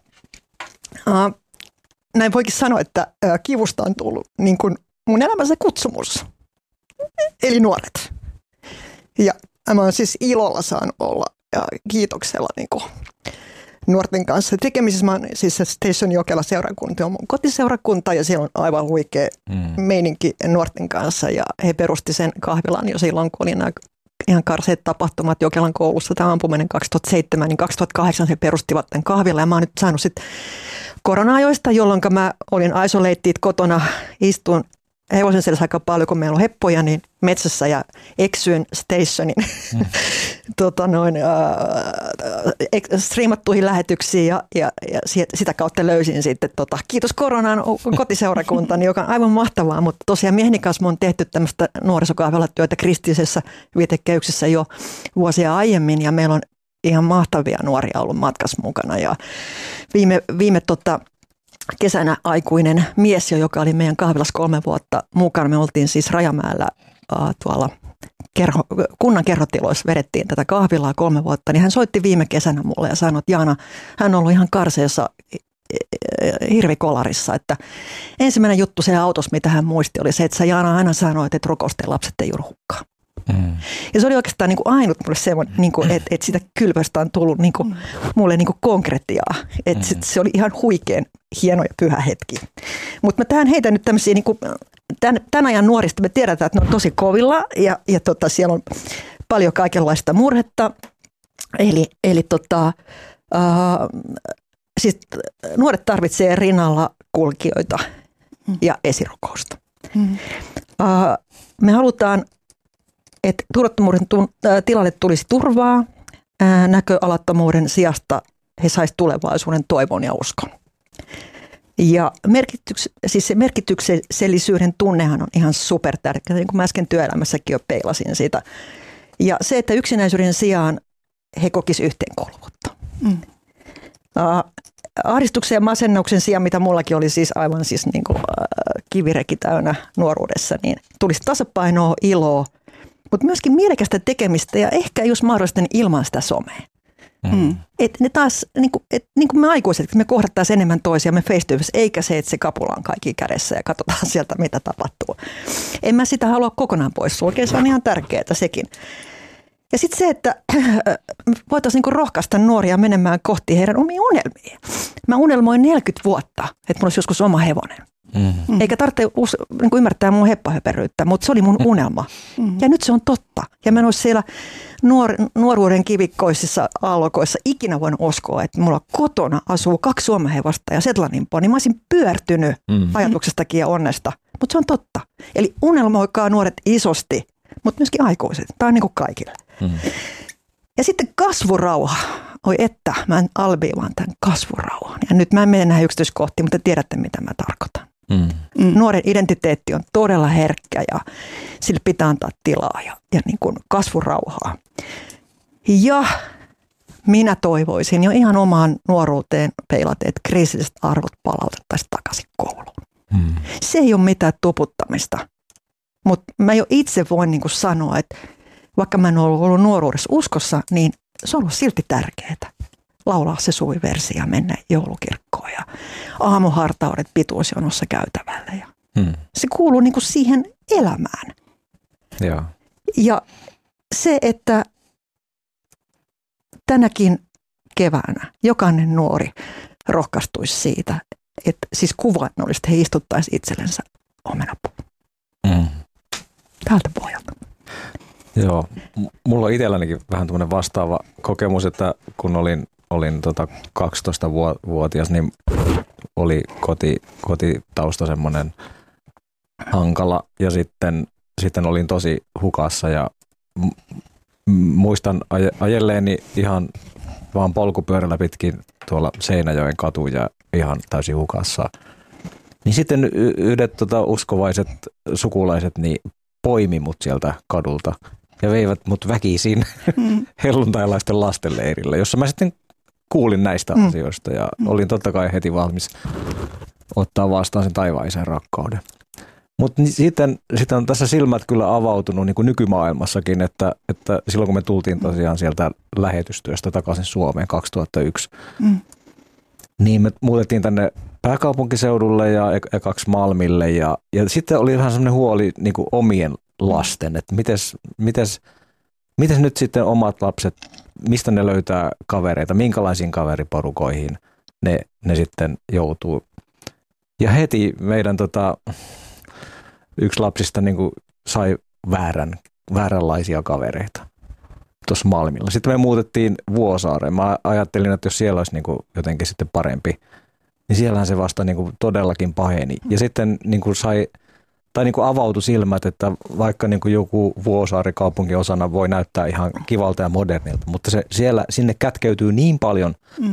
näin voikin sanoa, että kivusta on tullut niin kuin mun elämänsä kutsumus. Eli nuoret. Ja mä oon siis ilolla saanut olla ja kiitoksella niin kuin nuorten kanssa tekemisissä. Mä oon siis Station Jokela seurakunta on mun kotiseurakunta ja siellä on aivan huikea meininki nuorten kanssa. Ja he perusti sen kahvilan jo silloin, kun oli nämä ihan karseet tapahtumat Jokelan koulussa. Tämä ampuminen 2007, niin 2008 he perustivat tämän kahvilan. Ja mä oon nyt saanut sitten korona-ajoista, jolloin mä olin isolated kotona, istuin hevosen selässä aika paljon, kun meillä on heppoja, niin metsässä ja eksyin Stationin striimattuihin lähetyksiin ja sitä kautta löysin sitten, kiitos koronan kotiseurakuntani, joka on aivan mahtavaa, mutta tosiaan mieheni kanssa on tehty tämmöistä nuorisokahvilatyötä kristillisessä viitekehyksessä jo vuosia aiemmin ja meillä on ihan mahtavia nuoria ollut matkassa mukana ja viime kesänä aikuinen mies, joka oli meidän kahvilassa 3 vuotta mukana. Me oltiin siis Rajamäellä tuolla kunnan kerrotiloissa, vedettiin tätä kahvilaa 3 vuotta. Niin hän soitti viime kesänä mulle ja sanoi, että Jaana, hän on ollut ihan karseessa hirvikolarissa. Että ensimmäinen juttu se autossa, mitä hän muisti, oli se, että sä Jaana aina sanoit, että rokosten lapset ei joudu hukkaan. Ja se oli oikeastaan niin kuin ainut mulle semmoinen, niin kuin, että sitä kylpöstä on tullut niin kuin, mulle niin kuin konkretiaa. Että se oli ihan huikean hieno ja pyhä hetki. Mutta mä tähän heitän nyt tämmöisiä, niin kuin, tämän ajan nuorista me tiedetään, että ne on tosi kovilla ja siellä on paljon kaikenlaista murhetta. Siis nuoret tarvitsee rinnalla kulkijoita ja esirukousta. Me halutaan, että turvattomuuden tilalle tulisi turvaa, näköalattomuuden sijasta he saisivat tulevaisuuden toivon ja uskon. Ja siis se merkityksellisyyden tunnehan on ihan supertärkeä, niin kuin mä äsken työelämässäkin jo peilasin sitä. Ja se, että yksinäisyyden sijaan he kokisivat yhteenkuuluvuutta. Ahdistuksen ja masennuksen sijaan, mitä mullakin oli siis aivan siis niin kuin kivireki täynnä nuoruudessa, niin tulisi tasapainoa, iloa, mutta myöskin mielekästä tekemistä ja ehkä just mahdollisesti ilman sitä somea. Että ne taas, niin kuin me aikuiset, me kohdattaisiin enemmän toisiamme face to face, eikä se, että se kapula on kaikki kädessä ja katsotaan sieltä, mitä tapahtuu. En mä sitä halua kokonaan pois sulkea, se on ihan tärkeää sekin. Ja sitten se, että voitaisiin niinku rohkaista nuoria menemään kohti heidän omia unelmia. Mä unelmoin 40 vuotta, että mulla olisi joskus oma hevonen. Eikä tarvitse niinku ymmärtää mun heppahöperyyttä, mutta se oli mun unelma. Ja nyt se on totta. Ja mä en olisi siellä nuoruuden kivikkoisissa aallokoissa ikinä voinut uskoa, että mulla kotona asuu 2 suomahevosta ja setlaninponi. Mä olisin pyörtynyt ajatuksestakin ja onnesta, mutta se on totta. Eli unelmoikaa nuoret isosti, mutta myöskin aikuiset. Tämä on niin kuin kaikille. Ja sitten kasvurauha. Oi että, mä albiivaan tämän kasvurauhan. Ja nyt mä en mene näihin yksityiskohtiin, mutta tiedätte mitä mä tarkoitan. Nuoren identiteetti on todella herkkä ja sille pitää antaa tilaa ja niin kuin kasvurauhaa. Ja minä toivoisin jo ihan omaan nuoruuteen peilaten, että kriisilliset arvot palautettaisiin takaisin kouluun. Se ei ole mitään tuputtamista. Mutta mä jo itse voin niin kuin sanoa, että vaikka mä en ollut nuoruudessa uskossa, niin se on ollut silti tärkeää. Laulaa se suviversi ja mennä joulukirkkoon ja aamuhartaudet pituusjonossa käytävälle. Se kuuluu niin kuin siihen elämään. Ja se, että tänäkin keväänä jokainen nuori rohkaistuisi siitä, että siis kuvainnollisesti he istuttaisiin itsellensä omenapuun. Tältä pohjalta. Joo, mulla on itsellänikin vähän tämmöinen vastaava kokemus, että kun olin 12-vuotias, niin oli kotitausta semmoinen hankala ja sitten olin tosi hukassa ja muistan ajelleeni ihan vaan polkupyörällä pitkin tuolla Seinäjoen katuja ihan täysin hukassa. Niin sitten yhdet uskovaiset sukulaiset niin poimi mut sieltä kadulta ja veivät mut väkisin helluntailaisten lastenleirille, jossa mä sitten kuulin näistä asioista ja olin totta kai heti valmis ottaa vastaan sen taivaan isän rakkauden. Mutta sitten on tässä silmät kyllä avautunut niin kuin nykymaailmassakin, että silloin kun me tultiin tosiaan sieltä lähetystyöstä takaisin Suomeen 2001, niin me muutettiin tänne pääkaupunkiseudulle ja ekaksi Malmille ja sitten oli vähän semmoinen huoli niin kuin omien lasten, että mites nyt sitten omat lapset, mistä ne löytää kavereita, minkälaisiin kaveriporukoihin ne sitten joutuu. Ja heti meidän yksi lapsista niin kuin sai vääränlaisia kavereita tuossa Malmilla. Sitten me muutettiin Vuosaareen. Mä ajattelin, että jos siellä olisi niin kuin jotenkin sitten parempi, niin siellähän se vasta niin kuin todellakin paheni. Ja sitten niin kuin niin kuin avautui silmät, että vaikka niin kuin joku Vuosaari kaupunkiosana voi näyttää ihan kivalta ja modernilta, mutta sinne kätkeytyy niin paljon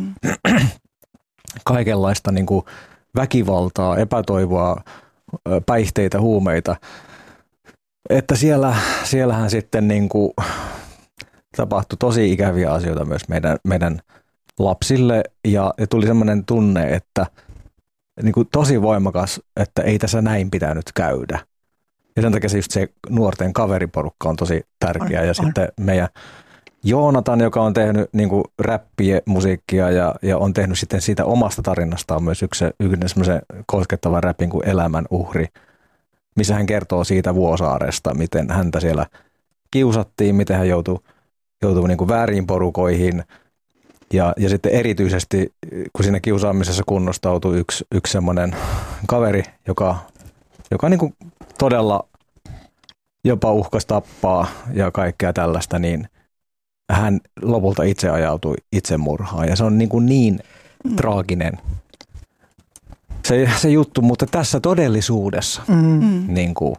kaikenlaista niin kuin väkivaltaa, epätoivoa, päihteitä, huumeita, että siellähän sitten niin kuin tapahtui tosi ikäviä asioita myös meidän lapsille ja tuli semmoinen tunne, että niin kuin tosi voimakas, että ei tässä näin pitänyt käydä. Ja sen takia just se nuorten kaveriporukka on tosi tärkeä ja sitten meidän Joonatan, joka on tehnyt niin kuin räppiä, musiikkia ja on tehnyt sitten siitä omasta tarinastaan myös yksi semmoisen koskettavan räpin kuin Elämän uhri, missä hän kertoo siitä Vuosaaresta, miten häntä siellä kiusattiin, miten hän joutui niin kuin vääriin porukoihin ja sitten erityisesti, kun siinä kiusaamisessa kunnostautui yksi semmoinen kaveri, joka niin kuin todella jopa uhkasi tappaa ja kaikkea tällaista, niin hän lopulta itse ajautui itsemurhaan ja se on niin traaginen se juttu, mutta tässä todellisuudessa niin kuin,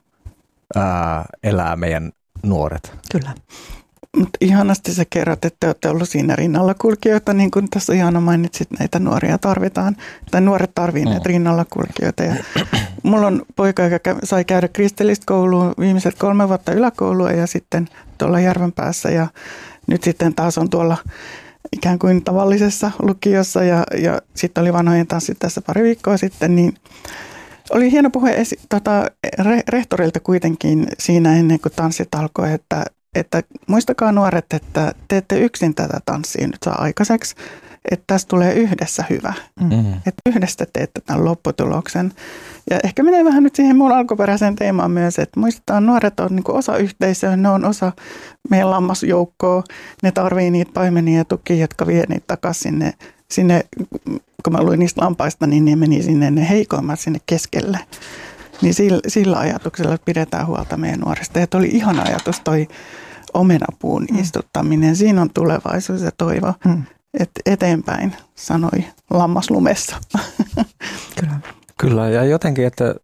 elää meidän nuoret. Kyllä. Mutta ihanasti sä kerrot, että te olette ollut siinä rinnalla kulkijoita, niin kuin tässä ihana mainitsit, näitä nuoria tarvitaan, tai nuoret tarvitsevat näitä rinnalla kulkijoita. Ja mulla on poika, joka sai käydä kristillistä koulua viimeiset 3 vuotta yläkoulua ja sitten tuolla Järvenpäässä ja nyt sitten taas on tuolla ikään kuin tavallisessa lukiossa ja sitten oli vanhojen tanssit tässä pari viikkoa sitten, niin oli hieno puhe rehtorilta kuitenkin siinä ennen kuin tanssit alkoi, että muistakaa nuoret, että te ette yksin tätä tanssia nyt saa aikaiseksi, että tästä tulee yhdessä hyvä. Että yhdessä teette tämän lopputuloksen. Ja ehkä menee vähän nyt siihen mun alkuperäiseen teemaan myös, että muistetaan, nuoret on niin kuin osa yhteisöä, ne on osa meidän lammasjoukkoa, ne tarvii niitä paimenia ja tukia, jotka vie niitä takaisin sinne, kun mä luin niistä lampaista, niin ne meni sinne ne heikoimmat sinne keskelle. Niin sillä ajatuksella pidetään huolta meidän nuorista. Ja oli ihana ajatus toi omenapuun istuttaminen. Siinä on tulevaisuus ja toivo. Että eteenpäin, sanoi lammaslumessa. Kyllä, ja jotenkin, että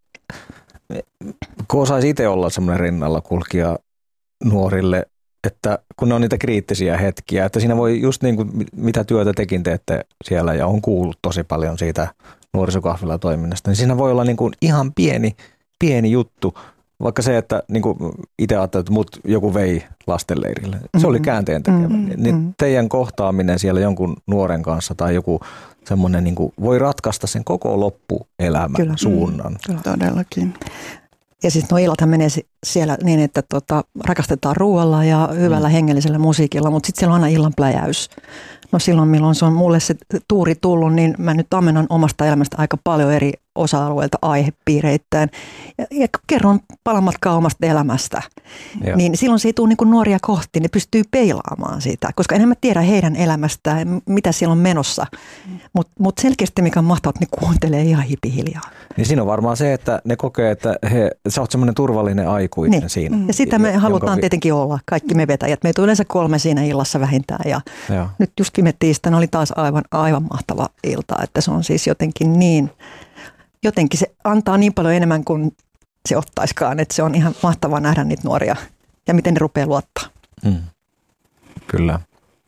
kun osaisi itse olla semmoinen rinnalla kulkija nuorille, että kun ne on niitä kriittisiä hetkiä, että siinä voi just niin kuin mitä työtä tekin teette siellä ja on kuullut tosi paljon siitä nuorisokahvilatoiminnasta, niin siinä voi olla niin kuin ihan pieni juttu, vaikka se, että niin kuin itse ajattelin, että mut joku vei lastenleirille. Se oli käänteen tekevä. Niin teidän kohtaaminen siellä jonkun nuoren kanssa tai joku semmoinen niin kuin voi ratkaista sen koko loppuelämän suunnan. Kyllä. Todellakin. Ja siis illathan menee siellä niin, että rakastetaan ruoalla ja hyvällä hengellisellä musiikilla, mutta sitten siellä on aina illan pläjäys. No silloin, milloin se on mulle se tuuri tullut, niin mä nyt ammennan omasta elämästä aika paljon eri osa-alueilta aihepiireittäin. Ja kerron palamatkaa omasta elämästä. Niin silloin se ei tule niin kuin nuoria kohti, ne pystyy peilaamaan sitä, koska enhän mä tiedä heidän elämästään, mitä siellä on menossa. Mutta selkeästi mikä on mahtavaa, että ne kuuntelee ihan hipihiljaa. Niin siinä on varmaan se, että ne kokee, että sä oot semmoinen turvallinen aikuinen siinä. Ja sitä me halutaan tietenkin olla, kaikki me vetäjät. Meitä on yleensä 3 siinä illassa vähintään. Ja nyt just viime tiistaina oli taas aivan mahtava ilta, että se on siis jotenkin se antaa niin paljon enemmän kuin se ottaiskaan, että se on ihan mahtavaa nähdä niitä nuoria ja miten ne rupeaa luottaa. Kyllä.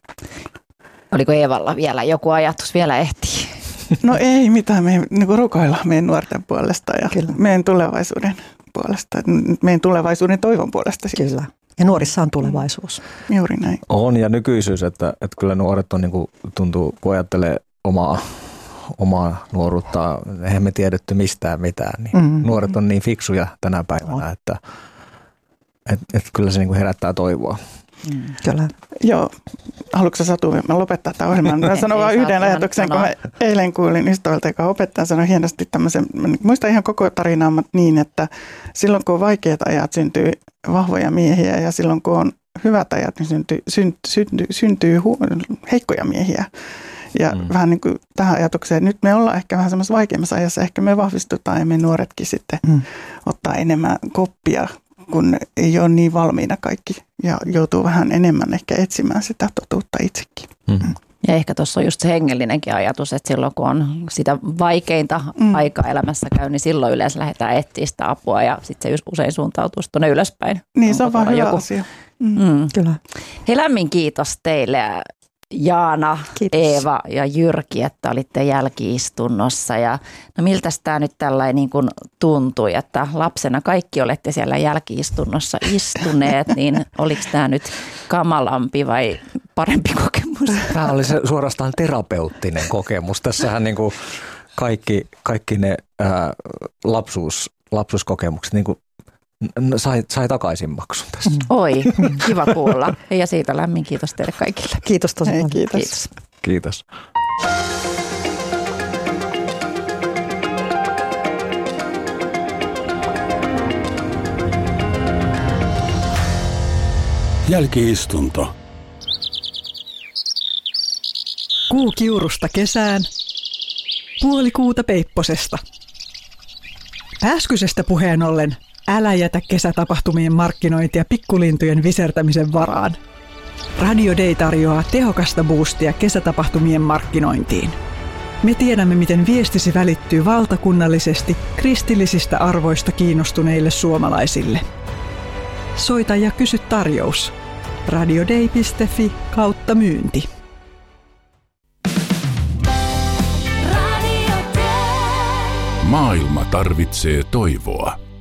Oliko Eevalla vielä joku ajatus? Vielä ehtii. No ei mitään, me niin rukoillaan meidän nuorten puolesta ja meidän tulevaisuuden puolesta, meidän tulevaisuuden toivon puolesta. Siis. Kyllä. Ja nuorissa on tulevaisuus. Juuri näin. On ja nykyisyys, että kyllä nuoret on niin kuin, tuntuu, kun ajattelee omaa nuoruutta, eihän me tiedetty mistään mitään. Niin nuoret on niin fiksuja tänä päivänä, että kyllä se niin kuin herättää toivoa. Kyllä. Joo, haluatko Satu, mä lopettaa tämän ohjelman? Mä sanon vain yhden ajatuksen, kun mä eilen kuulin ystävältä, joka opettaja sanoi hienosti tämmöisen, muistan ihan koko tarinaa niin, että silloin kun on vaikeat ajat, syntyy vahvoja miehiä ja silloin kun on hyvät ajat, niin syntyy heikkoja miehiä. Ja vähän niin kuin tähän ajatukseen, nyt me ollaan ehkä vähän semmoisessa vaikeimmassa ajassa, ehkä me vahvistutaan ja me nuoretkin sitten ottaa enemmän koppia, kun ei ole niin valmiina kaikki ja joutuu vähän enemmän ehkä etsimään sitä totuutta itsekin. Ja ehkä tuossa on just se hengellinenkin ajatus, että silloin kun on sitä vaikeinta aikaa elämässä käy, niin silloin yleensä lähdetään etsiä sitä apua ja sitten se usein suuntautuu tuonne ylöspäin. Niin, se on vaan hyvä asia. Kyllä. Hei, lämmin kiitos teille, Jaana, kiitos. Eeva ja Jyrki, että olitte jälki-istunnossa. Ja no miltäs tämä nyt tällainen niin kuin tuntui, että lapsena kaikki olette siellä jälki-istunnossa istuneet, niin oliko tämä nyt kamalampi vai parempi kokemus? Tämä oli se suorastaan terapeuttinen kokemus. Tässähän niin kuin kaikki ne lapsuuskokemukset niin kuin sai takaisinmaksun tässä. Oi, kiva kuulla. Ja siitä lämmin kiitos teille kaikille. Kiitos tosi paljon. Kiitos. Kiitos. Jälki-istunto. Kuu kiurusta kesään, puoli kuuta peipposesta. Pääskysestä puheen ollen, älä jätä kesätapahtumien markkinointia pikkulintujen visertämisen varaan. Radio Day tarjoaa tehokasta boostia kesätapahtumien markkinointiin. Me tiedämme, miten viestisi välittyy valtakunnallisesti kristillisistä arvoista kiinnostuneille suomalaisille. Soita ja kysy tarjous. radioday.fi/myynti. Maailma tarvitsee toivoa.